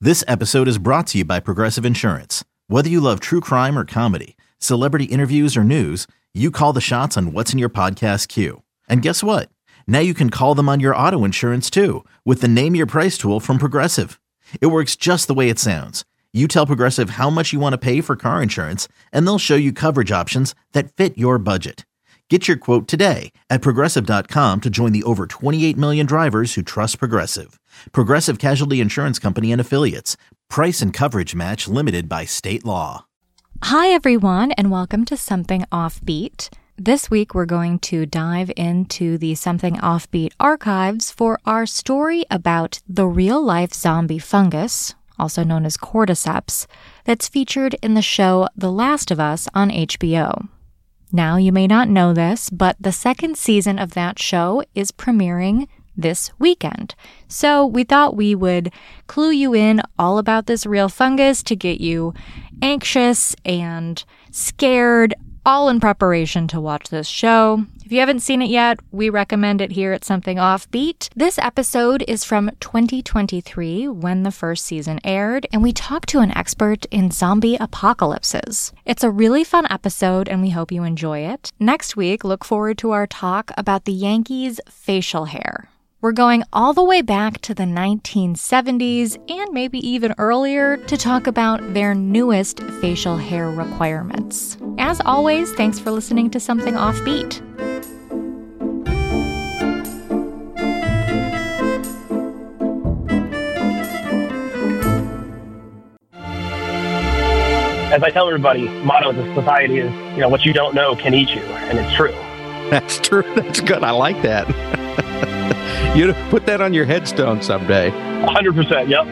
This episode is brought to you by Progressive Insurance. Whether you love true crime or comedy, celebrity interviews or news, you call the shots on what's in your podcast queue. And guess what? Now you can call them on your auto insurance too with the Name Your Price tool from Progressive. It works just the way it sounds. You tell Progressive how much you want to pay for car insurance, and they'll show you coverage options that fit your budget. Get your quote today at Progressive.com to join the over 28 million drivers who trust Progressive. Progressive Casualty Insurance Company and Affiliates. Price and coverage match limited by state law. Hi, everyone, and welcome to Something Offbeat. This week, we're going to dive into the Something Offbeat archives for our story about the real-life zombie fungus, also known as cordyceps, that's featured in the show The Last of Us on HBO. Now, you may not know this, but the second season of that show is premiering this weekend. So we thought we would clue you in all about this real fungus to get you anxious and scared, all in preparation to watch this show. If you haven't seen it yet, we recommend it here at Something Offbeat. This episode is from 2023, when the first season aired, and we talked to an expert in zombie apocalypses. It's a really fun episode, and we hope you enjoy it. Next week, look forward to our talk about the Yankees' facial hair. We're going all the way back to the 1970s and maybe even earlier to talk about their newest facial hair requirements. As always, thanks for listening to Something Offbeat. As I tell everybody, motto of the society is, what you don't know can eat you, and it's true. That's true. That's good. I like that. You put that on your headstone someday. 100%, yep.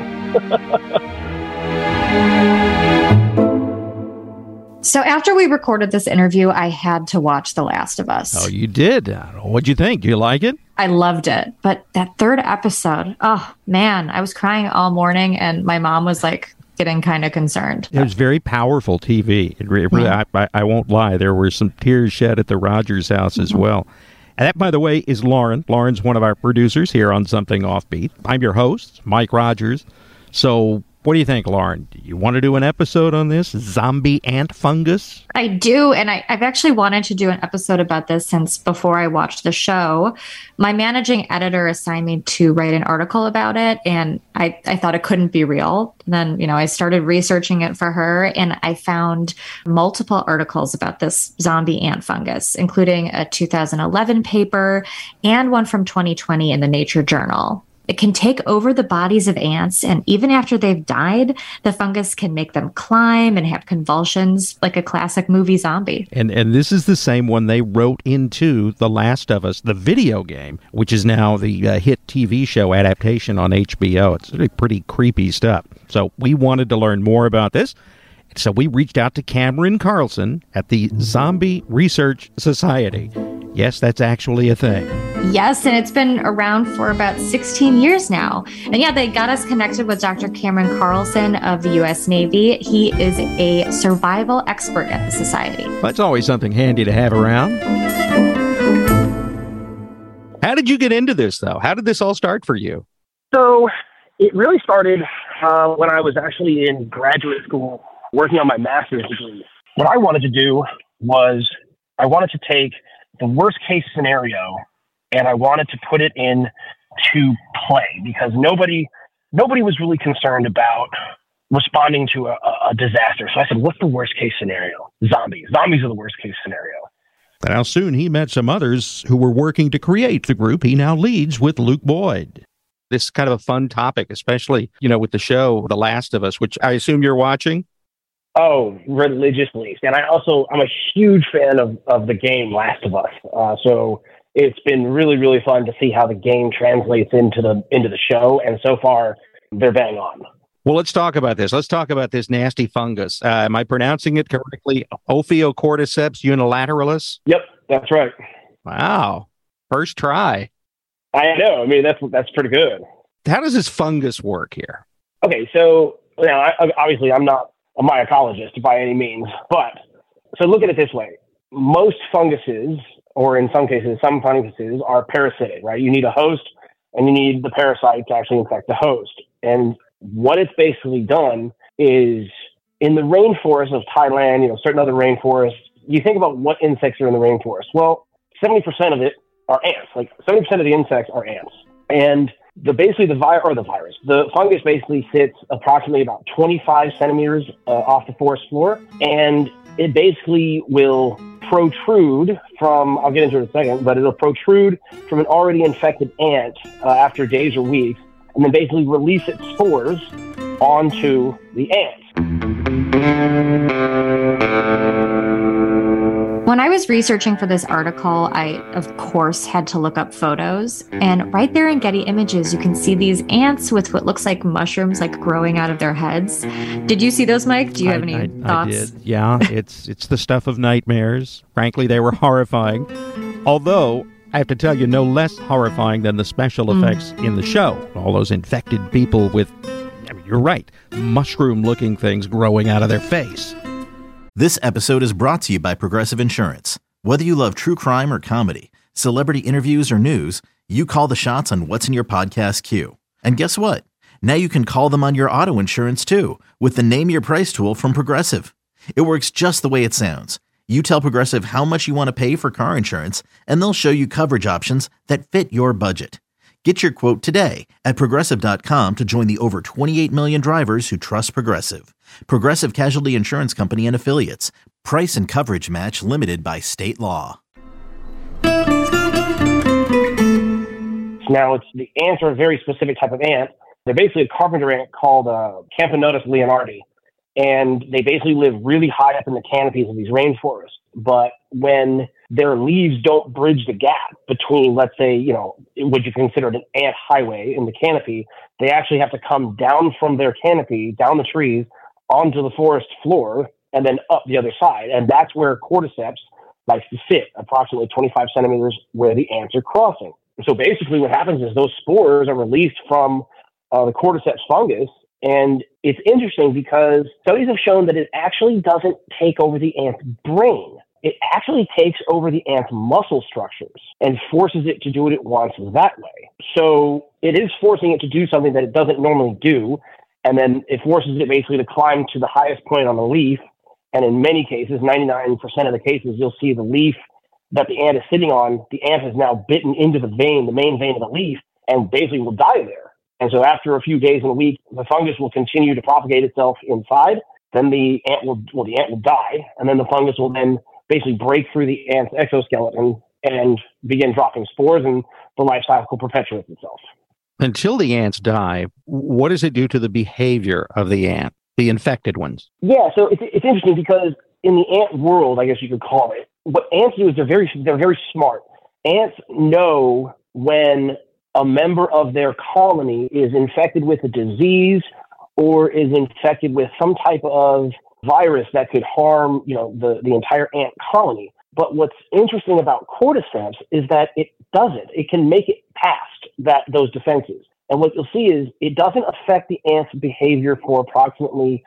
So after we recorded this interview, I had to watch The Last of Us. Oh, you did? What'd you think? Do you like it? I loved it. But that third episode, oh, man, I was crying all morning, and my mom was like getting kind of concerned. It was very powerful TV. It really, I won't lie. There were some tears shed at the Rogers house as well. And that, by the way, is Lauren. Lauren's one of our producers here on Something Offbeat. I'm your host, Mike Rogers. So what do you think, Lauren? Do you want to do an episode on this zombie ant fungus? I do, and I've actually wanted to do an episode about this since before I watched the show. My managing editor assigned me to write an article about it, and I thought it couldn't be real. And then, I started researching it for her, and I found multiple articles about this zombie ant fungus, including a 2011 paper and one from 2020 in the Nature Journal. It can take over the bodies of ants, and even after they've died, the fungus can make them climb and have convulsions like a classic movie zombie. And this is the same one they wrote into The Last of Us, the video game, which is now the hit TV show adaptation on HBO. It's really pretty creepy stuff. So we wanted to learn more about this. So we reached out to Cameron Carlson at the Zombie Research Society. Yes, that's actually a thing. Yes, and it's been around for about 16 years now. And yeah, they got us connected with Dr. Cameron Carlson of the U.S. Navy. He is a survival expert at the Society. That's always something handy to have around. How did you get into this, though? How did this all start for you? So it really started when I was actually in graduate school working on my master's degree. What I wanted to do was I wanted to take the worst case scenario and I wanted to put it in to play because nobody was really concerned about responding to a disaster. So I said, what's the worst case scenario? Zombies. Zombies are the worst case scenario. Now, soon he met some others who were working to create the group he now leads with Luke Boyd. This is kind of a fun topic, especially, with the show The Last of Us, which I assume you're watching. Oh, religiously. And I'm a huge fan of the game Last of Us. So it's been really, really fun to see how the game translates into the show. And so far, they're bang on. Well, let's talk about this. Let's talk about this nasty fungus. Am I pronouncing it correctly? Ophiocordyceps unilateralis? Yep, that's right. Wow. First try. I know. I mean, that's pretty good. How does this fungus work here? Okay, so obviously I'm not a mycologist by any means, but so look at it this way. Most funguses, or in some cases, some funguses are parasitic, right? You need a host and you need the parasite to actually infect the host. And what it's basically done is in the rainforest of Thailand, certain other rainforests, you think about what insects are in the rainforest. Well, 70% of it are ants. Like 70% of the insects are ants. And the fungus basically sits approximately about 25 centimeters off the forest floor. And it basically will protrude from, I'll get into it in a second, but it'll protrude from an already infected ant after days or weeks, and then basically release its spores onto the ants. When I was researching for this article, I, of course, had to look up photos. And right there in Getty Images, you can see these ants with what looks like mushrooms like growing out of their heads. Did you see those, Mike? Do you have any thoughts? I did. Yeah, it's the stuff of nightmares. Frankly, they were horrifying. Although, I have to tell you, no less horrifying than the special effects in the show. All those infected people with, you're right, mushroom-looking things growing out of their face. This episode is brought to you by Progressive Insurance. Whether you love true crime or comedy, celebrity interviews or news, you call the shots on what's in your podcast queue. And guess what? Now you can call them on your auto insurance too with the Name Your Price tool from Progressive. It works just the way it sounds. You tell Progressive how much you want to pay for car insurance, and they'll show you coverage options that fit your budget. Get your quote today at Progressive.com to join the over 28 million drivers who trust Progressive. Progressive Casualty Insurance Company and Affiliates. Price and coverage match limited by state law. Now, the ants are a very specific type of ant. They're basically a carpenter ant called Camponotus leonardi. And they basically live really high up in the canopies of these rainforests. But when their leaves don't bridge the gap between, let's say, what you consider an ant highway in the canopy, they actually have to come down from their canopy, down the trees, onto the forest floor, and then up the other side. And that's where cordyceps likes to sit, approximately 25 centimeters where the ants are crossing. So basically what happens is those spores are released from the cordyceps fungus. And it's interesting because studies have shown that it actually doesn't take over the ant's brain. It actually takes over the ant's muscle structures and forces it to do what it wants that way. So it is forcing it to do something that it doesn't normally do. And then it forces it basically to climb to the highest point on the leaf. And in many cases, 99% of the cases, you'll see the leaf that the ant is sitting on, the ant has now bitten into the main vein of the leaf, and basically will die there. And so after a few days and a week, the fungus will continue to propagate itself inside. Then the ant will die, and then the fungus will then basically break through the ant's exoskeleton and begin dropping spores, and the life cycle perpetuates itself. Until the ants die, what does it do to the behavior of the ant, the infected ones? Yeah, so it's interesting because in the ant world, I guess you could call it, what ants do is they're very smart. Ants know when a member of their colony is infected with a disease or is infected with some type of virus that could harm, the entire ant colony. But what's interesting about cordyceps is that it doesn't. It can make it past those defenses. And what you'll see is it doesn't affect the ant's behavior for approximately,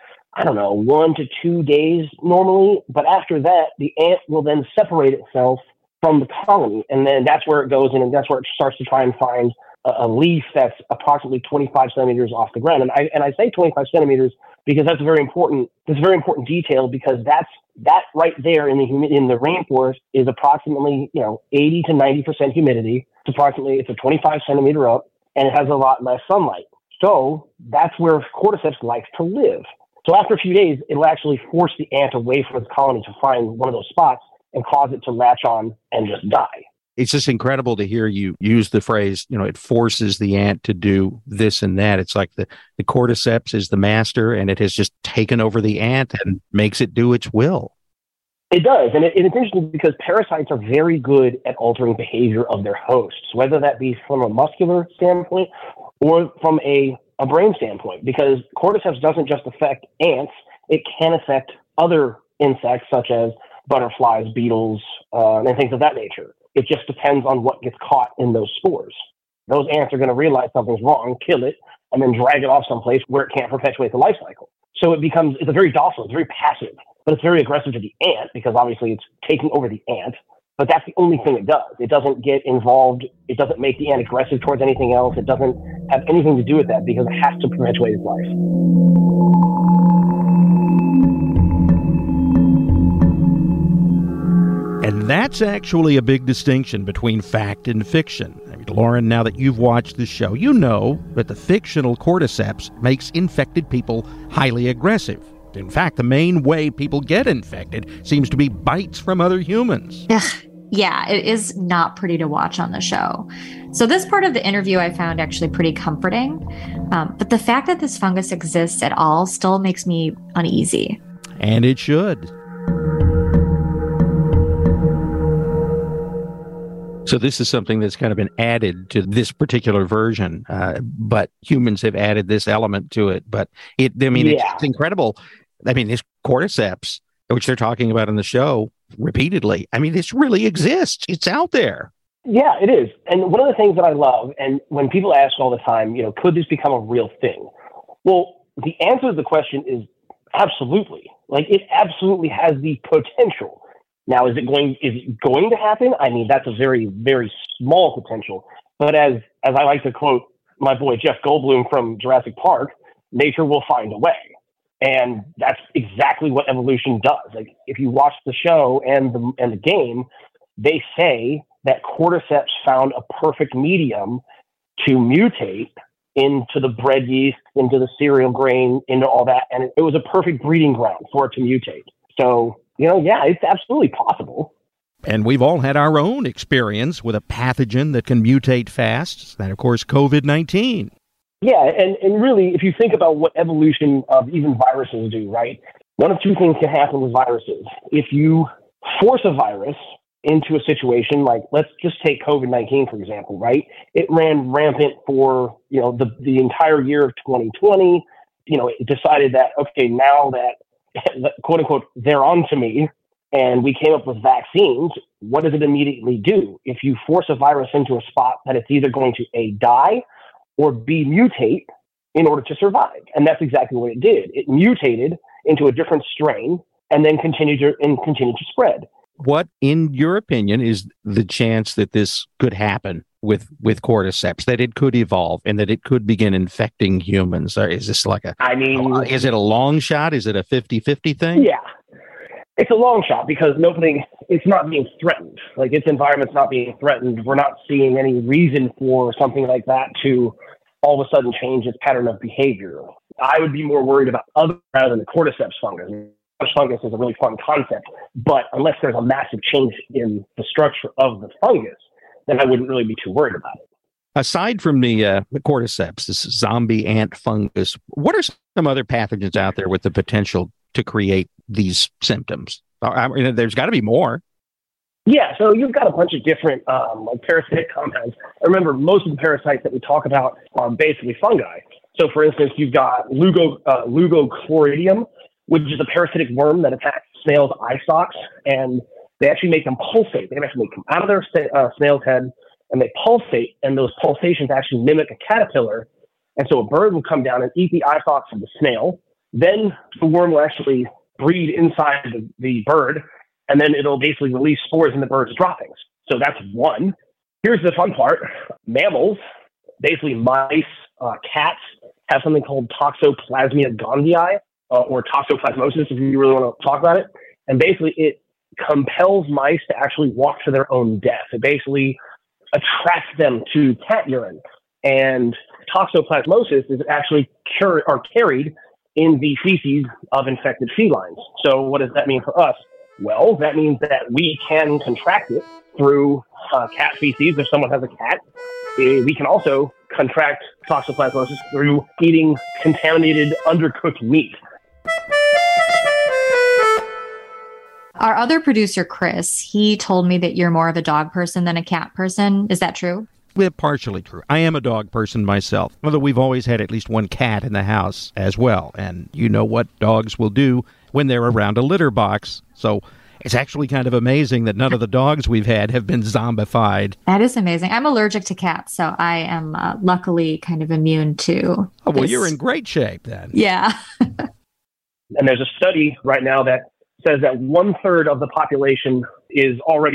1 to 2 days normally. But after that, the ant will then separate itself from the colony. And then that's where it goes in, and that's where it starts to try and find a leaf that's approximately 25 centimeters off the ground. And I say 25 centimeters because that's a very important detail, because that right there in the rainforest is approximately 80 to 90% humidity. It's a 25 centimeter up, and it has a lot less sunlight. So that's where cordyceps likes to live. So after a few days, it'll actually force the ant away from its colony to find one of those spots and cause it to latch on and just die. It's just incredible to hear you use the phrase, it forces the ant to do this and that. It's like the cordyceps is the master, and it has just taken over the ant and makes it do its will. It does. And it's interesting because parasites are very good at altering behavior of their hosts, whether that be from a muscular standpoint or from a brain standpoint, because cordyceps doesn't just affect ants. It can affect other insects such as butterflies, beetles, and things of that nature. It just depends on what gets caught in those spores. Those ants are going to realize something's wrong, kill it, and then drag it off someplace where it can't perpetuate the life cycle. So it's a very docile, it's very passive, but it's very aggressive to the ant because obviously it's taking over the ant. But that's the only thing it does. It doesn't get involved. It doesn't make the ant aggressive towards anything else. It doesn't have anything to do with that because it has to perpetuate its life. And that's actually a big distinction between fact and fiction. I mean, Lauren, now that you've watched the show, you know that the fictional cordyceps makes infected people highly aggressive. In fact, the main way people get infected seems to be bites from other humans. Yeah, it is not pretty to watch on the show. So this part of the interview I found actually pretty comforting. But the fact that this fungus exists at all still makes me uneasy. And it should. So this is something that's kind of been added to this particular version, but humans have added this element to it. But it's incredible. I mean, this cordyceps, which they're talking about in the show repeatedly, I mean, this really exists. It's out there. Yeah, it is. And one of the things that I love, and when people ask all the time, could this become a real thing? Well, the answer to the question is absolutely. Like, it absolutely has the potential. Now, is it going to happen? I mean, that's a very, very small potential. But as I like to quote my boy Jeff Goldblum from Jurassic Park, nature will find a way. And that's exactly what evolution does. Like, if you watch the show and the game, they say that cordyceps found a perfect medium to mutate into the bread yeast, into the cereal grain, into all that. And it was a perfect breeding ground for it to mutate. So, yeah, it's absolutely possible. And we've all had our own experience with a pathogen that can mutate fast. And, of course, COVID-19. Yeah, and really, if you think about what evolution of even viruses do, right? One of two things can happen with viruses. If you force a virus into a situation like, let's just take COVID-19, for example, right? It ran rampant for, the entire year of 2020. It decided that, okay, now that, quote unquote, they're on to me, and we came up with vaccines, what does it immediately do? If you force a virus into a spot that it's either going to A, die, or B, mutate in order to survive. And that's exactly what it did. It mutated into a different strain and then continued to spread. What, in your opinion, is the chance that this could happen with cordyceps, that it could evolve and that it could begin infecting humans? Or is this is it a long shot? Is it a 50-50 thing? Yeah. It's a long shot because it's not being threatened. Like, its environment's not being threatened. We're not seeing any reason for something like that to all of a sudden change its pattern of behavior. I would be more worried about other rather than the cordyceps fungus. Fungus is a really fun concept, but unless there's a massive change in the structure of the fungus, then I wouldn't really be too worried about it. Aside from the cordyceps, this zombie ant fungus, what are some other pathogens out there with the potential to create these symptoms? I mean, there's got to be more. Yeah, so you've got a bunch of different parasitic compounds. Remember, most of the parasites that we talk about are basically fungi. So, for instance, you've got Lugochloridium, which is a parasitic worm that attacks snails' eye stalks, and they actually make them pulsate. They actually come out of their snail's head, and they pulsate, and those pulsations actually mimic a caterpillar. And so a bird will come down and eat the eye stalks of the snail. Then the worm will actually breed inside the bird, and then it'll basically release spores in the bird's droppings. So that's one. Here's the fun part. Mammals, basically mice, cats, have something called Toxoplasmia gondii, or toxoplasmosis, if you really want to talk about it. And basically it compels mice to actually walk to their own death. It basically attracts them to cat urine. And toxoplasmosis is actually carried in the feces of infected felines. So what does that mean for us? Well, that means that we can contract it through cat feces. If someone has a cat, we can also contract toxoplasmosis through eating contaminated, undercooked meat. Our other producer, Chris, he told me that you're more of a dog person than a cat person. Is that true? Well, partially true. I am a dog person myself, although we've always had at least one cat in the house as well. And you know what dogs will do when they're around a litter box. So it's actually kind of amazing that none of the dogs we've had have been zombified. That is amazing. I'm allergic to cats, so I am luckily kind of immune to Oh, well, you're in great shape then. Yeah. And there's a study right now that says that 1/3 of the population is already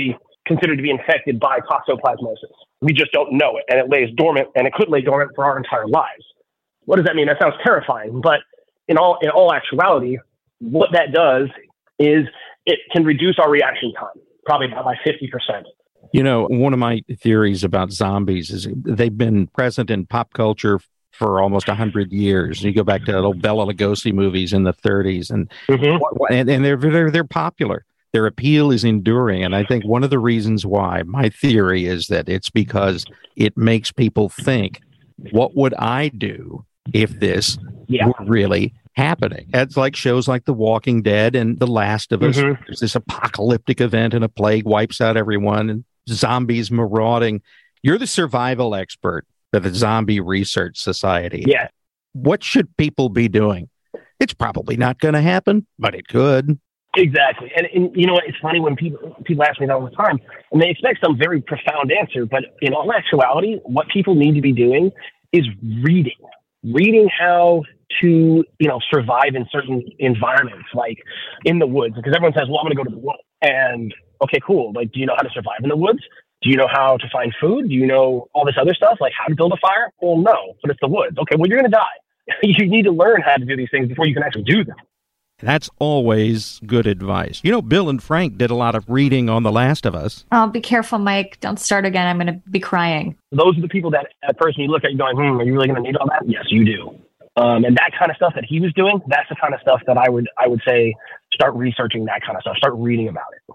considered to be infected by toxoplasmosis. We just don't know it, and it lays dormant, and it could lay dormant for our entire lives. What does that mean? That sounds terrifying, but in all actuality, what that does is it can reduce our reaction time, probably by 50%. You know, one of my theories about zombies is they've been present in pop culture for almost 100 years. You go back to the old Bela Lugosi movies in the 30s, and they're popular. Their appeal is enduring, and I think one of the reasons why, my theory is that it's because it makes people think, what would I do if this were really happening? It's like shows like The Walking Dead and The Last of Us. There's this apocalyptic event and a plague wipes out everyone and zombies marauding. You're the survival expert for the Zombie Research Society. Yeah. What should people be doing? It's probably not going to happen, but it could. Exactly. And you know what? It's funny when people ask me that all the time, and they expect some very profound answer, but in all actuality, what people need to be doing is reading how to, survive in certain environments, like in the woods, because everyone says, well, I'm going to go to the woods. And okay, cool. Like, do you know how to survive in the woods? Do you know how to find food? Do you know all this other stuff, like how to build a fire? Well, no, but it's the woods. Okay, well, you're going to die. You need to learn how to do these things before you can actually do them. That's always good advice. You know, Bill and Frank did a lot of reading on The Last of Us. Oh, be careful, Mike. Don't start again. I'm going to be crying. Those are the people that at first when you look at you going, are you really going to need all that? Yes, you do. And that kind of stuff that he was doing, that's the kind of stuff that I would say start researching that kind of stuff. Start reading about it.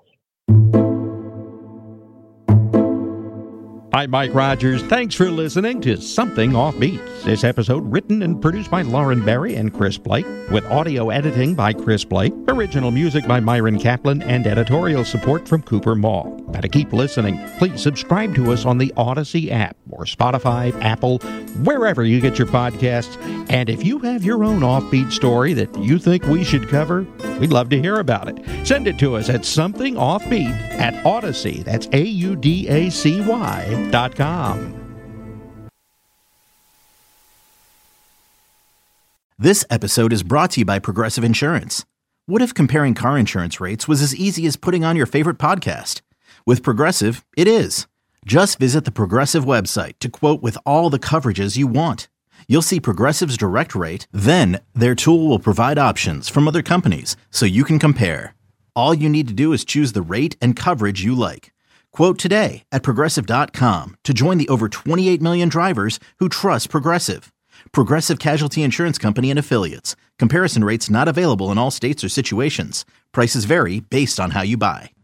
I'm Mike Rogers. Thanks for listening to Something Offbeat. This episode written and produced by Lauren Barry and Chris Blake, with audio editing by Chris Blake, original music by Myron Kaplan, and editorial support from Cooper Mall. Now, to keep listening, please subscribe to us on the Odyssey app or Spotify, Apple, wherever you get your podcasts. And if you have your own offbeat story that you think we should cover, we'd love to hear about it. Send it to us at somethingoffbeat@Odyssey. That's AUDACY.com. This episode is brought to you by Progressive Insurance. What if comparing car insurance rates was as easy as putting on your favorite podcast? With Progressive, it is. Just visit the Progressive website to quote with all the coverages you want. You'll see Progressive's direct rate, then their tool will provide options from other companies so you can compare. All you need to do is choose the rate and coverage you like. Quote today at Progressive.com to join the over 28 million drivers who trust Progressive. Progressive Casualty Insurance Company and Affiliates. Comparison rates not available in all states or situations. Prices vary based on how you buy.